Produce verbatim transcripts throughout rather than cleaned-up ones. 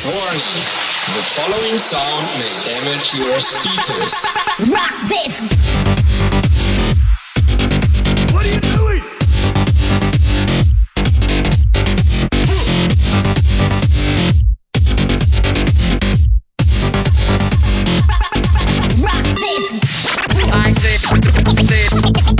Warning. The following sound may damage your speakers. Rock this! What are you doing? Rock this! Like this, this,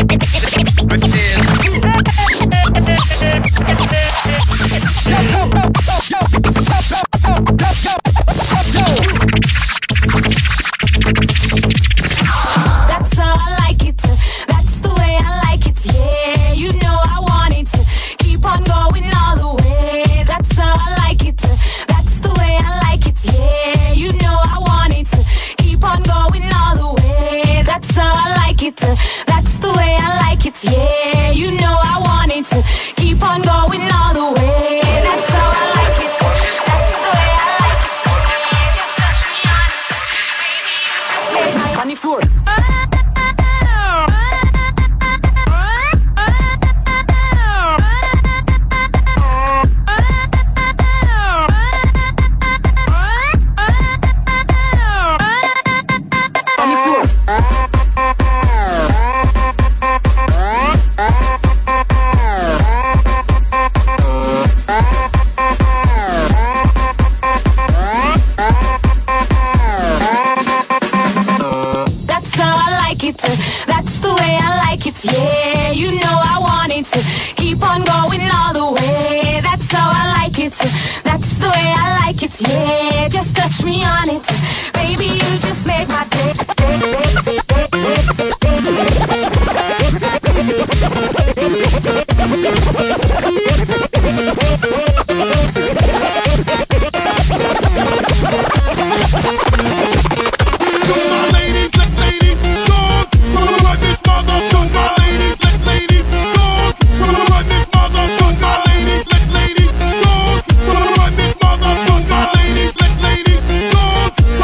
That's how I like it. That's the way I like it. Yeah, you know I want it. Keep on going all the way. That's how I like it. That's the way I like it. Yeah, you know I want it. Keep on going all the way. That's how I like it. That's the way I like it. Yeah, you know I want it. Keep on going all the way. That's how I like it. That's the way I like it. Yeah, just touch me on it. Baby, you just make my on the floor. That's how I like it. That's the way I like it. Yeah, you know I want it. Keep on going all the way. That's how I like it. That's the way I like it. Yeah, just touch me on it. Baby, you just make my day. To my ladies, let ladies, don't run this mother. To my ladies, let ladies, don't run this mother. To my ladies, let ladies, don't run this mother. To my ladies, let ladies, don't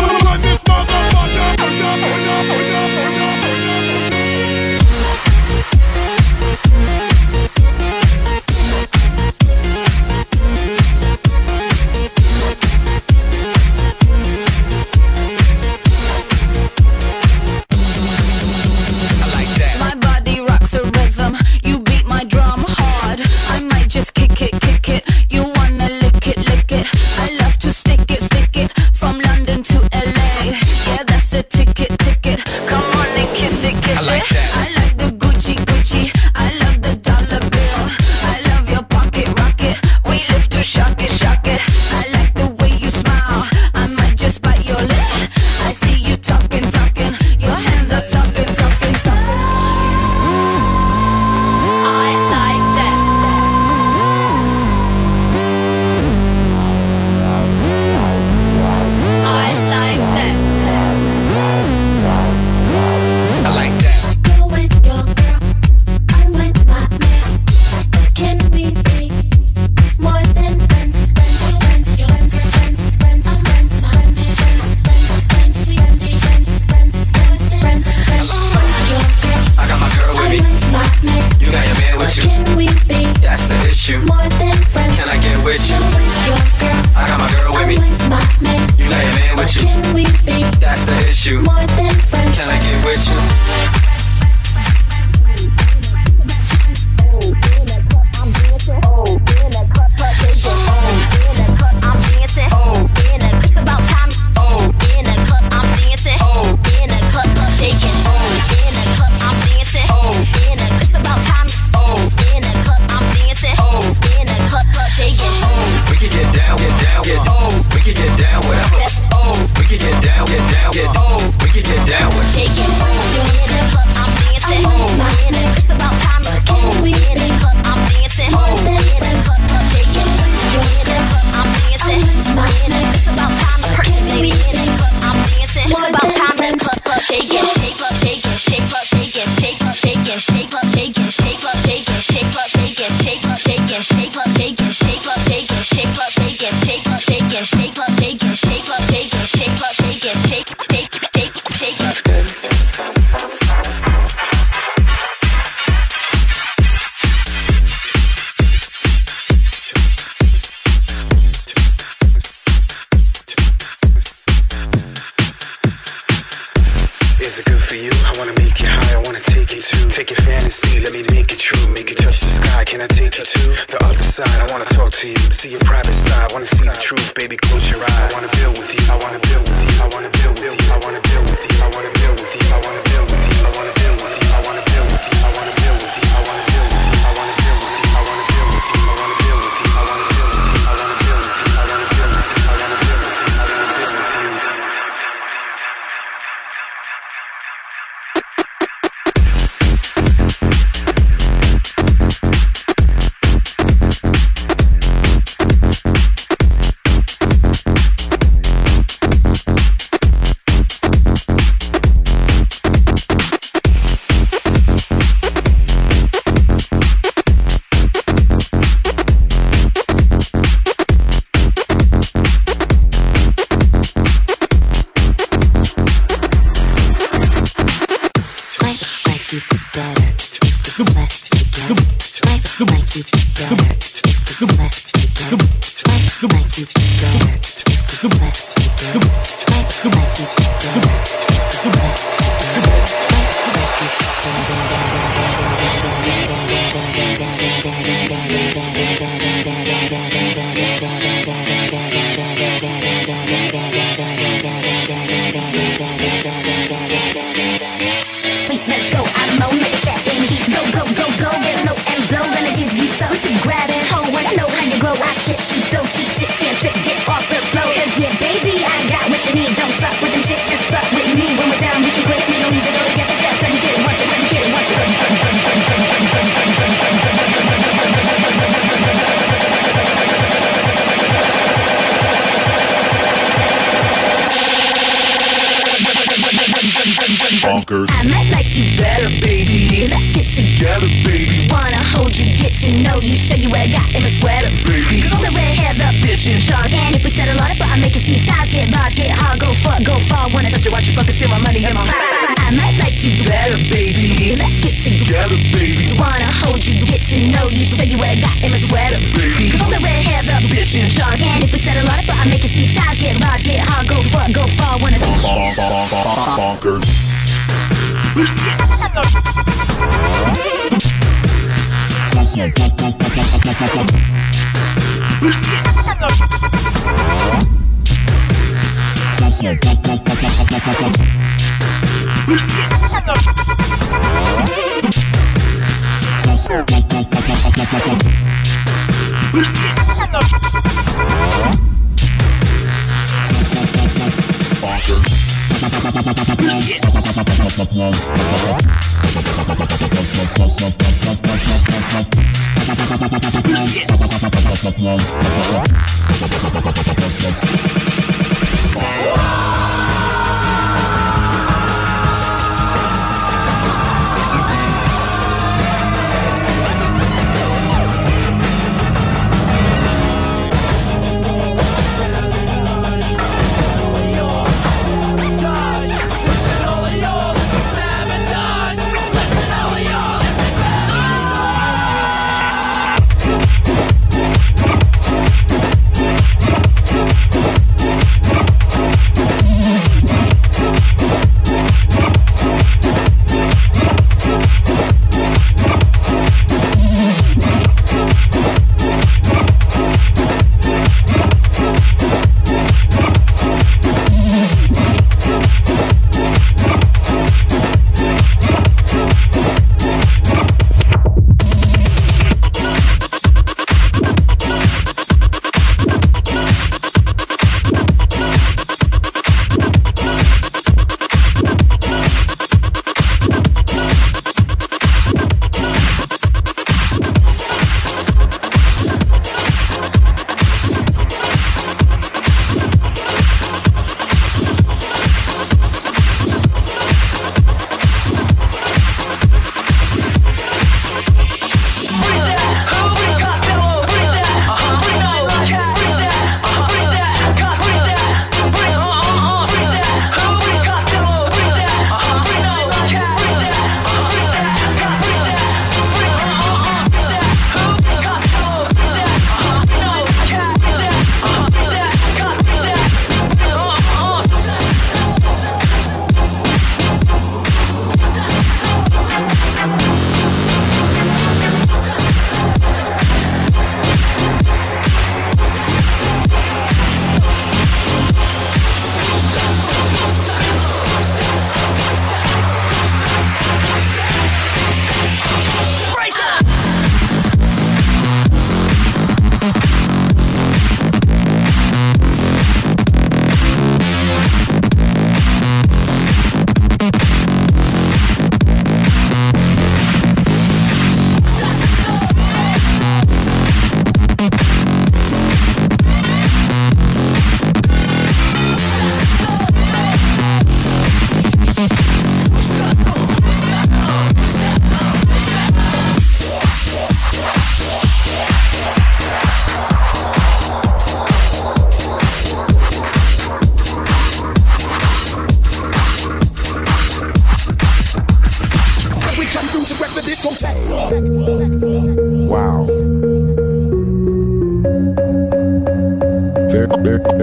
wanna make you high, I wanna take you to. Take your fantasy, let me make it true. Make you touch the sky, can I take you to the other side? I wanna talk to you, see your private side. Wanna see the truth, baby, close your eyes. I wanna build with you, I wanna build with you, I wanna build with you, I wanna build with you, I wanna build with you, I wanna build with you, I wanna build with you, I wanna build with you, I wanna build with you, I wanna build with you, I wanna build with you, I wanna build with you, I wanna build with you, I wanna build with you, I wanna build with you, I wanna build with you, I wanna build with you, I wanna build with you. Bonkers. I might like you better, baby. Let's get together, baby. Wanna hold you, get to know you, show you what I got in my sweater, baby. Cause I'm the red hair, the bitch in charge. And if we settle on it, but I make it see styles get large, get hard, go far, go far. Wanna touch you, watch you fucking see my money in my heart. I might like you better, baby. Let's get together, baby. Wanna hold you, get to know you, show you what I got in my sweater, baby. Cause I'm the red hair, the bitch in charge. And if we settle on it, but I make it see styles get large, get hard, go far, go far. Wanna touch you. Bonkers.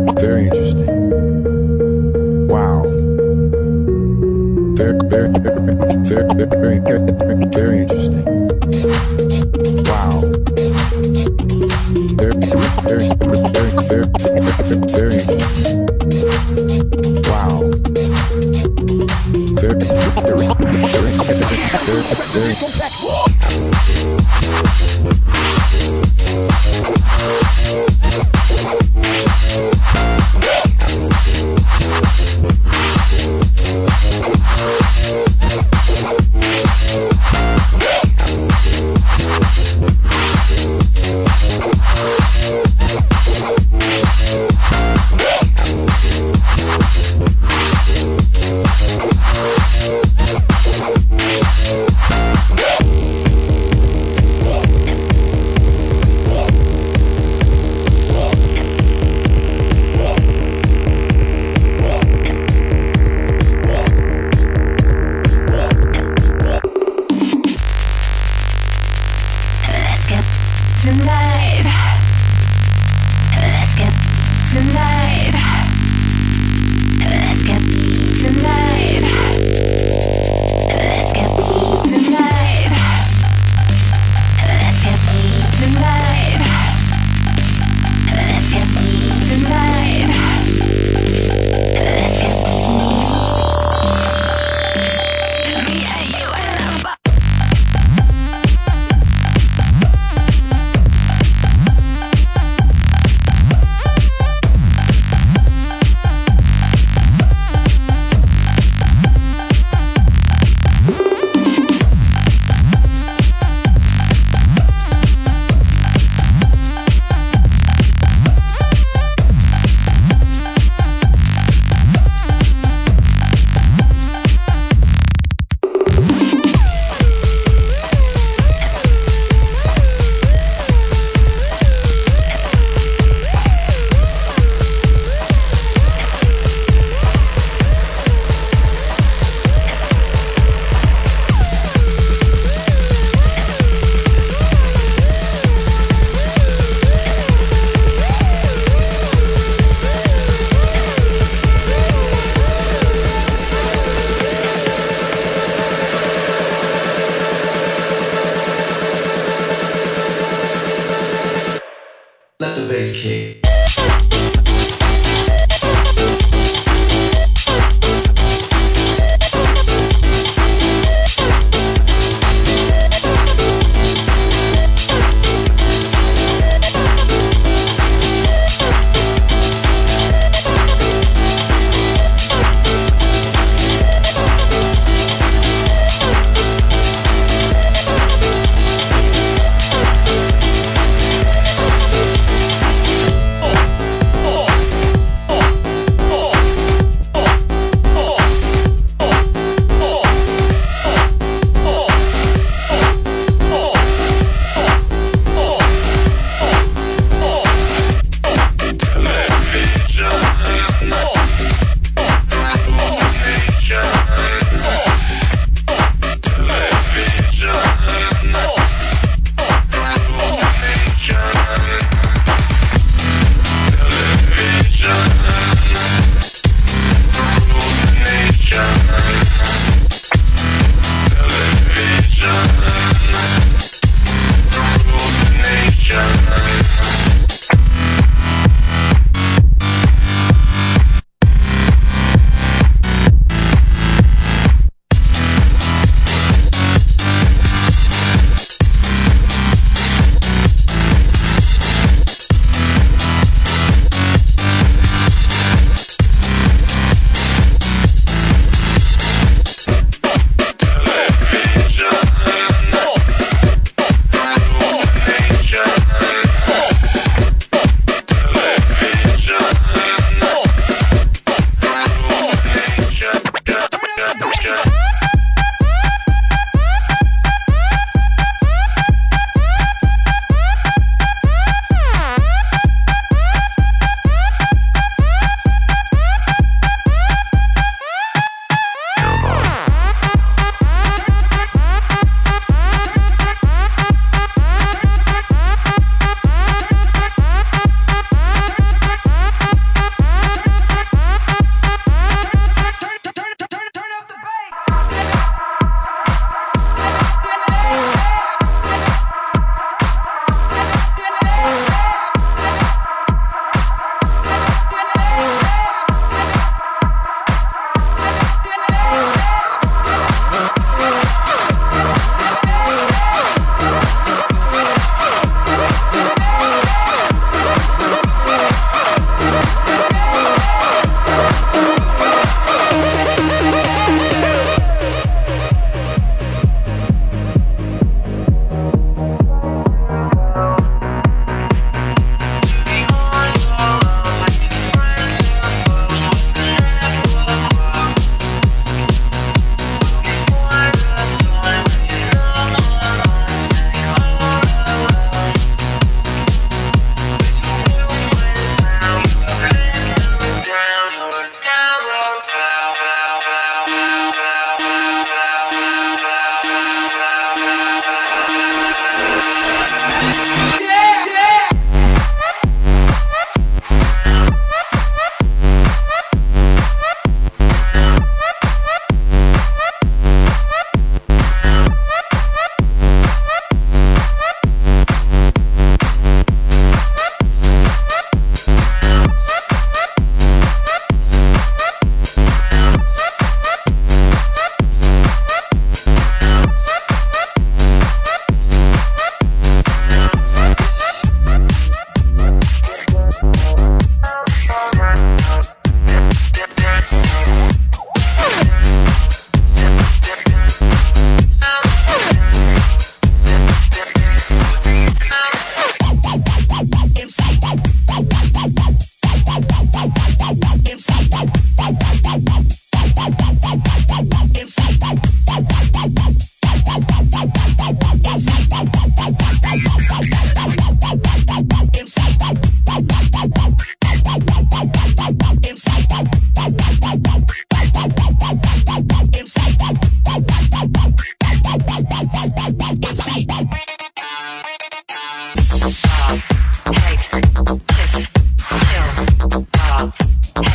very interesting. Wow. Very, very, very, very, very, very interesting. Wow. Very, very, very, very, very, very interesting. Wow. Very, very, very, very, very, very. Let the bass kick.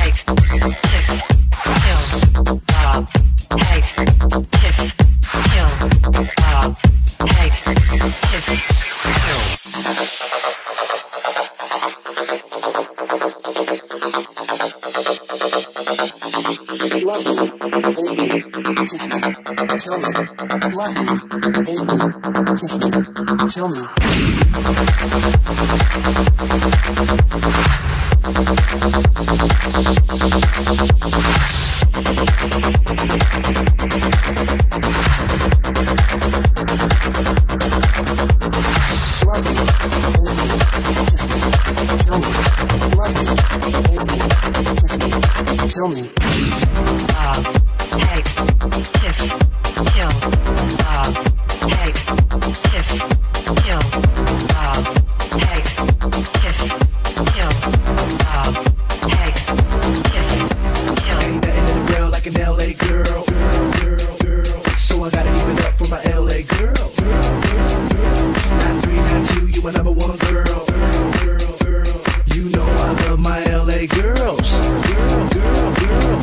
hate, kiss, kill, love, hate, kiss, kill, love, hate, kiss, kill. Love me, hate me, kiss me, kill me. Love me, hate me, kiss me, kill me. Kill me. Love, hate, kiss, kill. Love, hate, kiss, kill. Love, hate, kiss, kill. Love, hate, kiss, kill. Ain't nothing in the real like an L A girl. Girl, girl, girl. So I gotta give it up for my L A girl. Girl, girl, girl. Not three, not two, you my number one girl. Girl, girl, girl. You know I love my L A girls. Girl, girl, girl.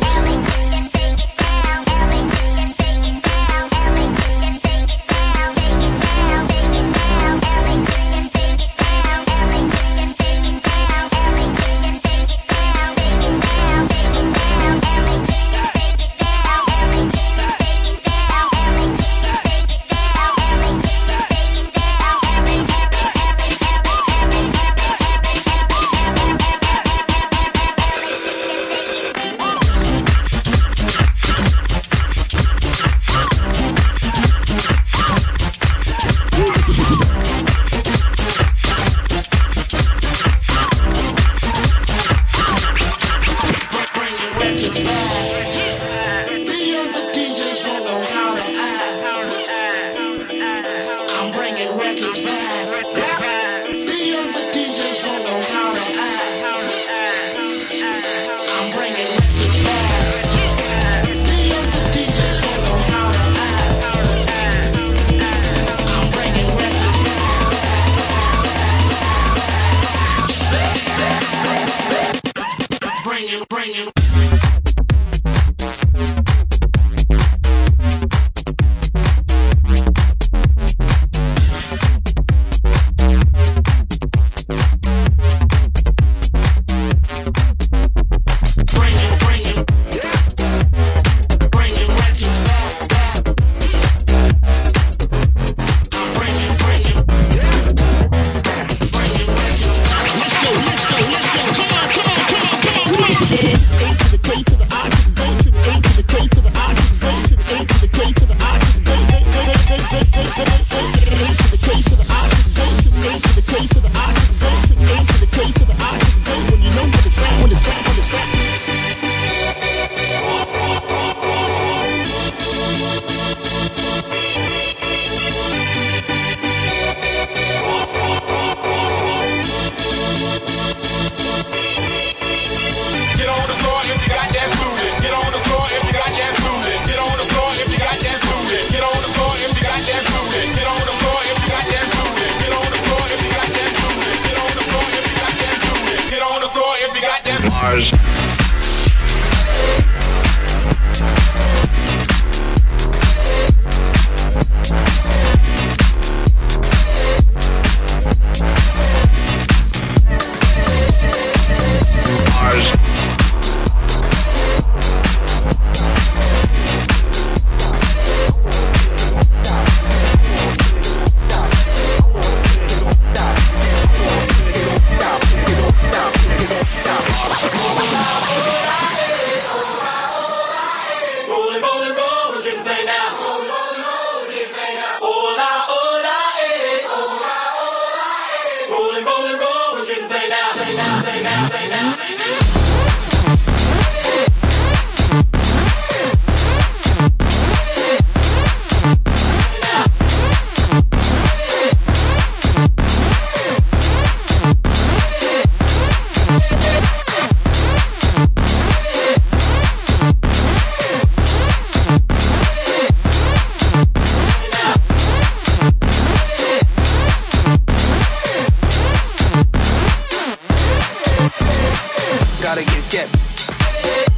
Wow.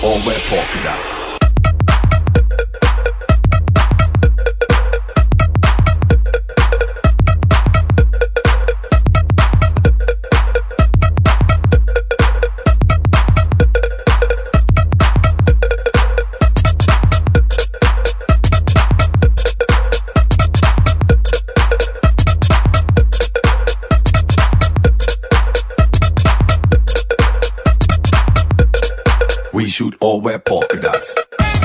all wear polka dots. We should all wear polka dots.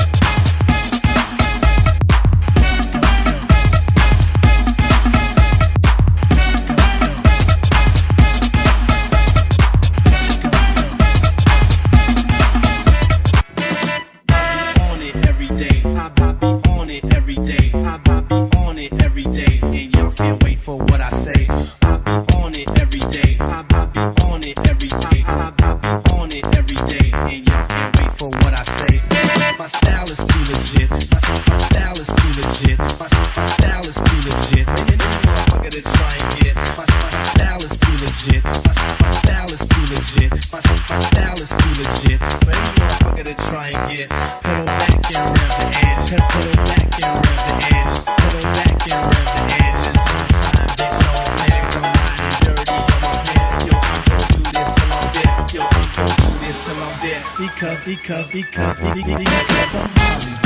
Because, because, because, because, because I'm Hollywood.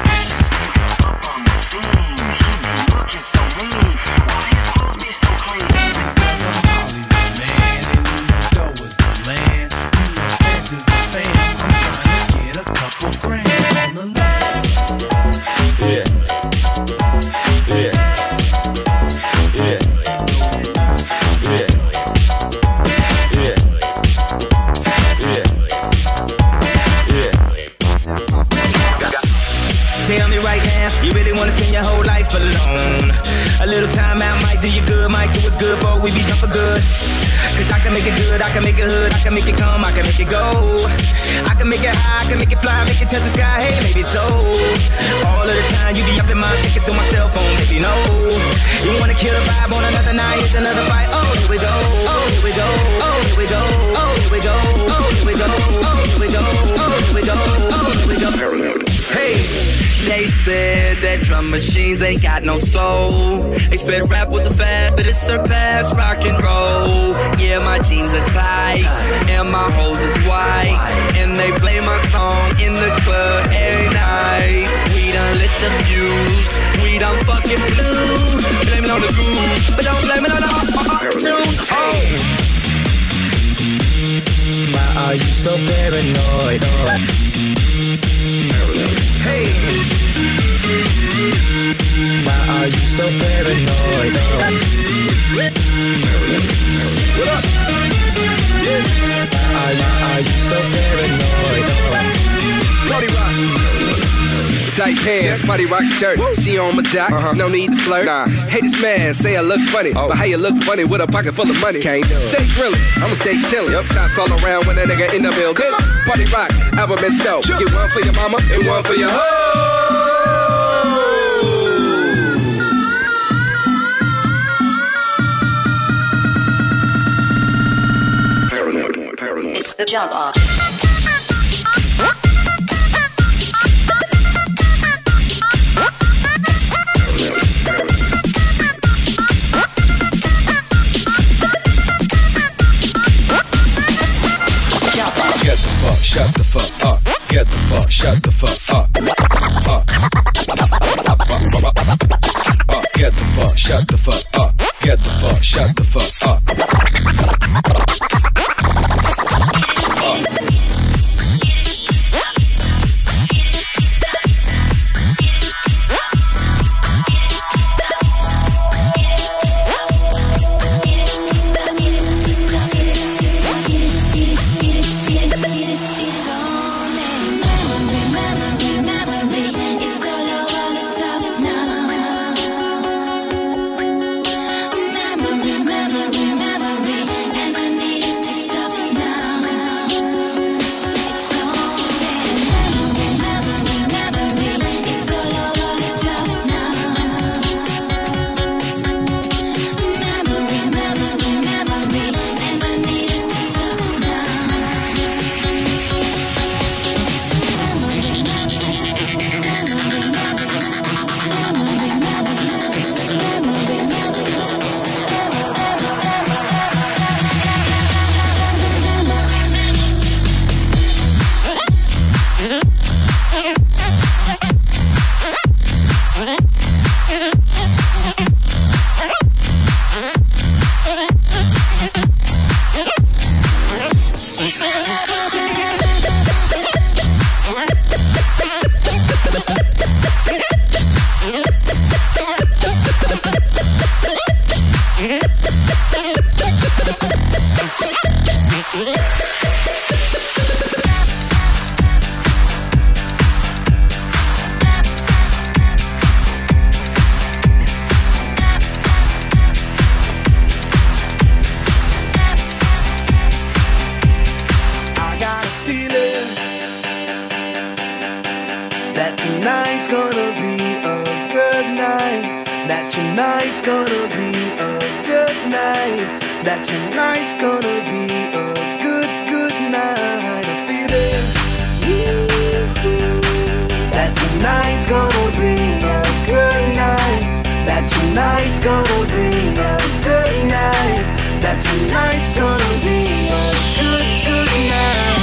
Tell me right now, you really wanna spend your whole life alone? A little time out might do you good, might do us good, but we be done for good. Cause I can make it good, I can make it hood, I can make it come, I can make it go. I can make it high, I can make it fly, make it touch the sky, hey, maybe so. All of the time you be up in my checking through my cell phone, baby, no. You wanna kill a vibe on another night, it's another fight, oh, here we go, oh, here we go, oh, here we go, oh, here we go, oh, here we go, oh, here we go, oh, here we go, oh, here we go. Hey, they said that drum machines ain't got no soul. They said rap was a fad, but it surpassed rock and roll. Yeah, my jeans are tight, and my hoes is white, and they play my song in the club every night. We done lit the fuse, we done fucking blew. Blame it on the goose, but don't blame it on the auto-tune. Oh. Why are you so paranoid? Oh. Hey, why are you so paranoid? What up? Why are you so paranoid? Party rock. Tight pants, party rock shirt. She on my jock, uh-huh. No need to flirt. Nah, hey this man say I look funny, oh. But how you look funny with a pocket full of money? Can't do it. Stay grillin', I'ma stay chillin'. Yep. Shots all around when a nigga in the building. Party rock, album and stove. Sure. Get one for your mama and one for your hoe. Paranoid, paranoid. It's the jump off. Shut the fuck up. Get the fuck, shut the fuck up. Up. Up. Get the fuck, shut the fuck up. Get the fuck, shut the fuck up. Memory, memory, memory, and I need it. tonight's gonna be a good night. That tonight's gonna be a good, good night. I feel it. That tonight's gonna be a good night. That tonight's gonna be a good night. That tonight's gonna be a good, good night.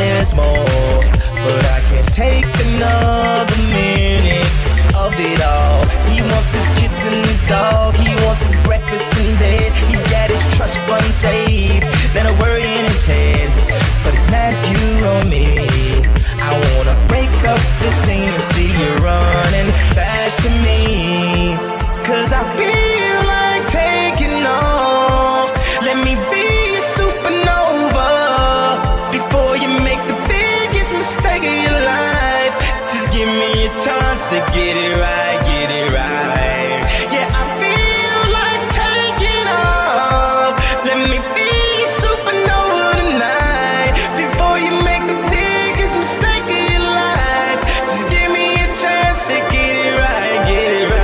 there's more, but I can't take another minute of it all. He wants his kids and the dog, he wants his breakfast in bed. He's got his trust fund saved, then a worry in his head, but it's not you or me. I wanna break up this scene and see you running back to me, cause I feel like taking off. Let me be a supernova before you make the biggest mistake of your life. Just give me a chance to get it right, get it right. Yeah, I feel like taking off. Let me be a supernova tonight before you make the biggest mistake of your life. Just give me a chance to get it right, get it right.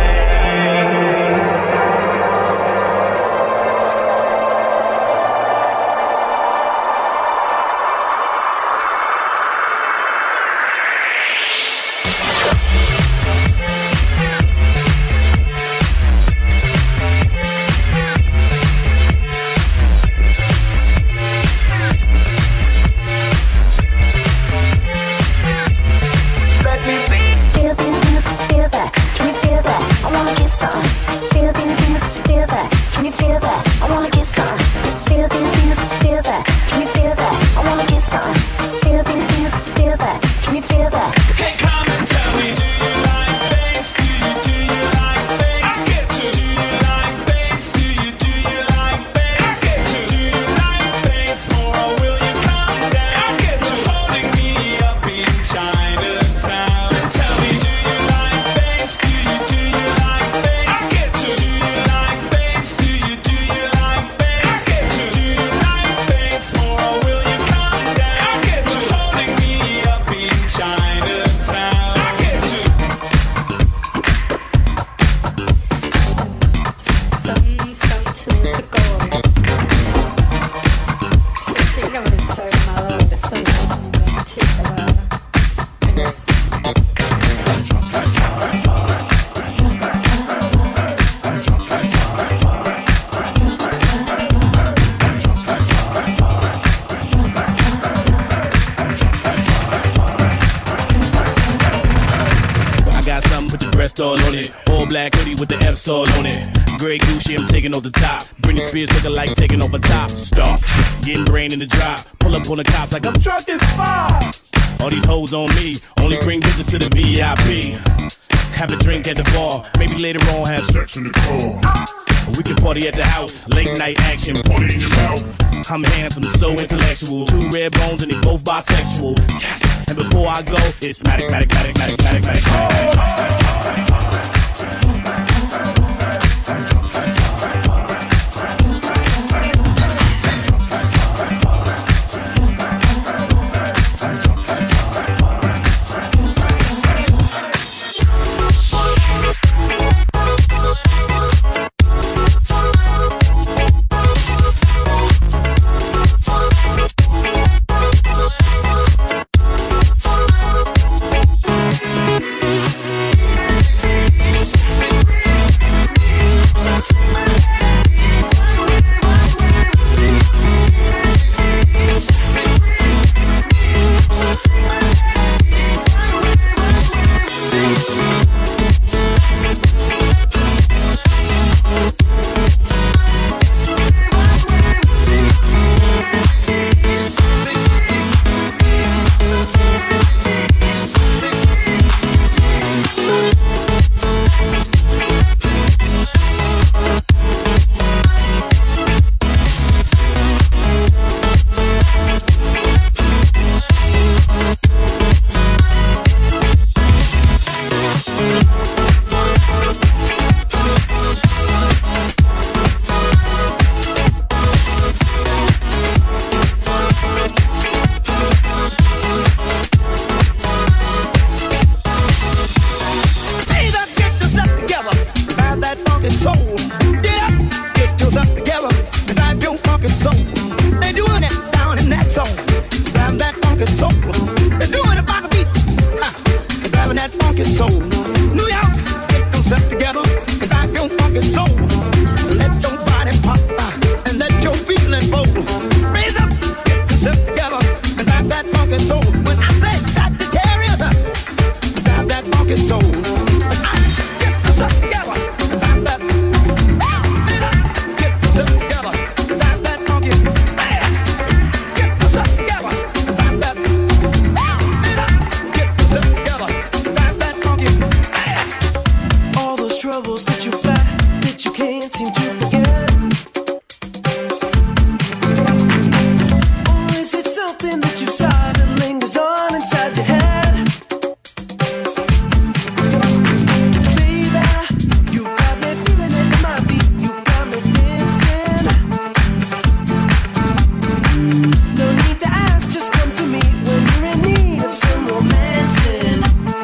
Off the top, Britney Spears looking like taking over top. Stop, getting brain in the drop. Pull up on the cops like I'm drunk as fuck. All these hoes on me, only bring bitches to the V I P. Have a drink at the bar, maybe later on have sex in the car. We can party at the house, late night action, party in your mouth. I'm handsome, so intellectual. Two red bones and they both bisexual. Yes. And before I go, it's matic, matic, matic, matic, matic, matic, matic. Raise up, get yourself together, and back that seem to forget? Or is it something that you've saw that lingers on inside your head? Baby, you got me feeling it in my beat. You got me dancing. No need to ask, just come to me when you're in need of some romancing.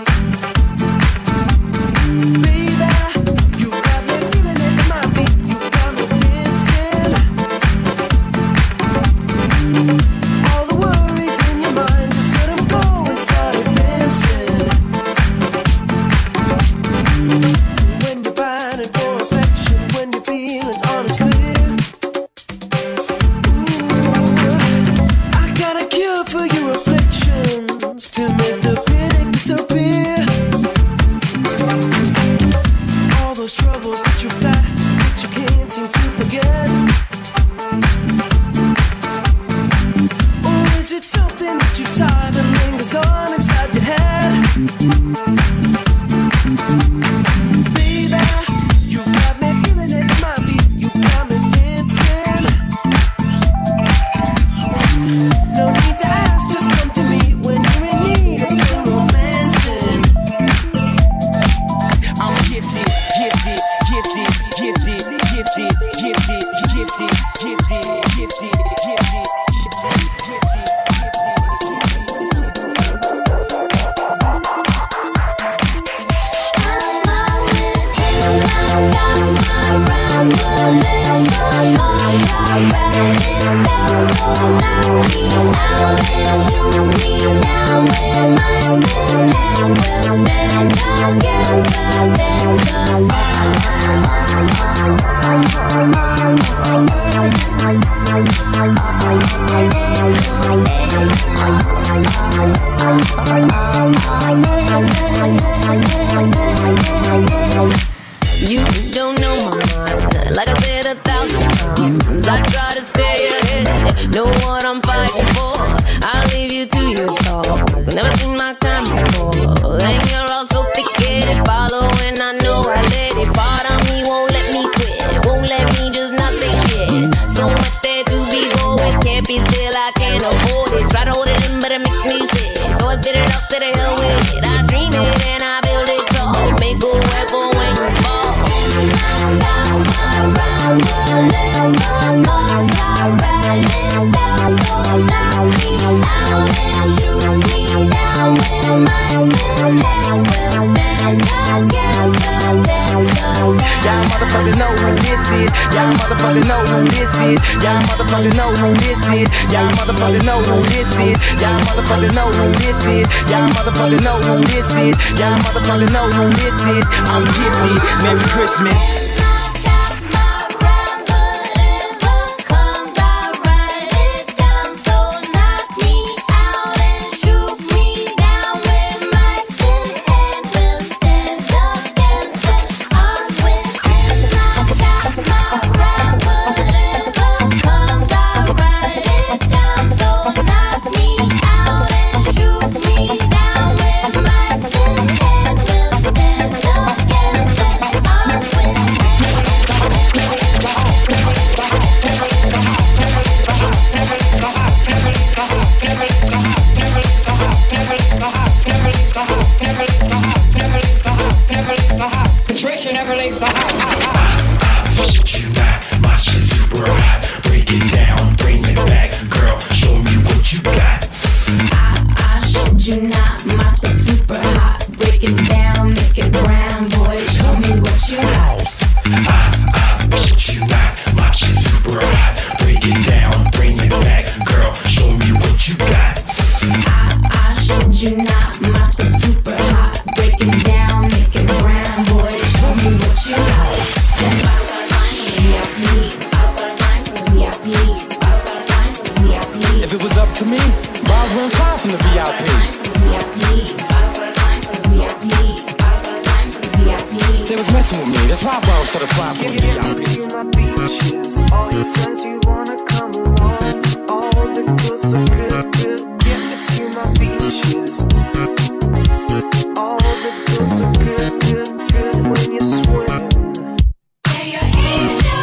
Baby, you got me feeling it in my beat. You got me dancing. All the worries in your mind, just let them go and start advancing. When you're pining for affection, when your feelings aren't as clear, ooh, I got a cure for your afflictions to make the panic disappear. All those troubles that you've got that you can't seem to forget. Or is it something that you saw that lingers on inside your head? Baby, you got me feeling it in my beat. You got me dancing. No need to ask, just come to me when you're in need of some romancing. I'm gifted, gifted, gifted, gifted, gifted, gifted, gifted, gifted, gifted, gifted. You don't know my mind. Like I said a thousand times, I try to stay ahead. Know what I'm fighting for. I'll leave you to your talk. Never seen my kind before. And you're all so thick-headed, following. I know I let it. Part of me won't let me quit. Won't let me just not say shit. So much there to be going. Can't be still, I can't afford it. Try to hold it in, but it makes me sick. So I spit it out, say the hell with it. I dream it and I build it tall. Make a way for when you fall. Down around the little cars are running down, so knock me out and shoot me down with my sin, and we'll stand against the test of time. Y'all motherfuckers know who this is. Y'all motherfuckers know who this is. Y'all motherfuckers know who this is. Y'all motherfuckers know who this is. Y'all motherfuckers know who this is. Y'all motherfuckers know who this is. Y'all motherfuckers know who this is. I'm gifted. Merry Christmas. When you're swimming, yeah, you're Asian.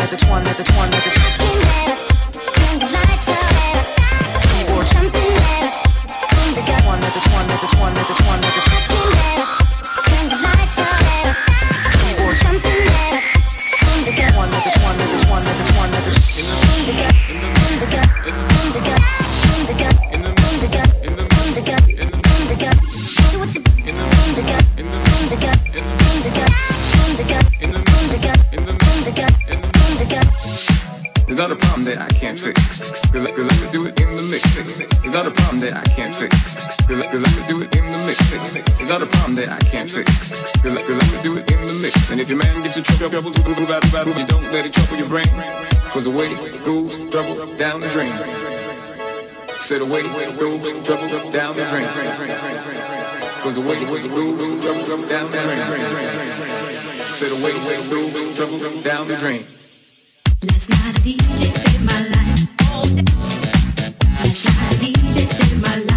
let the one, let the one, let the one. Bring the lights up. Keyboard jumping better. Bring the gun. One, let the one, let the one, let the one, let the one. Bring the lights up. Keyboard jumping better. Bring the gun. One, let the one, let the one, let the one, let the one. Bring the gun. Bring the gun. Bring the gun. Bring the gun. Bring the gun. Bring the gun. Bring the gun. Bring the gun. Do it. Bring the gun. Bring the gun. Bring the gun. Bring the gun. Bring the gun. Bring the gun. Bring the gun. It's not a problem that I can't fix, cause, cause I could do it in the mix. It's not a problem that I can't fix, cause, cause I could do it in the mix. It's not a problem that I can't fix, cause, cause I could do it in the mix. And if your man gives you trouble, trouble, battle, battle, you don't let it trouble your brain, cause away goes trouble down the drain. Said away goes trouble down the drain, cause away goes trouble down the drain. Said away goes trouble down the drain. Last night a D J saved my life. Last night a D J saved my life.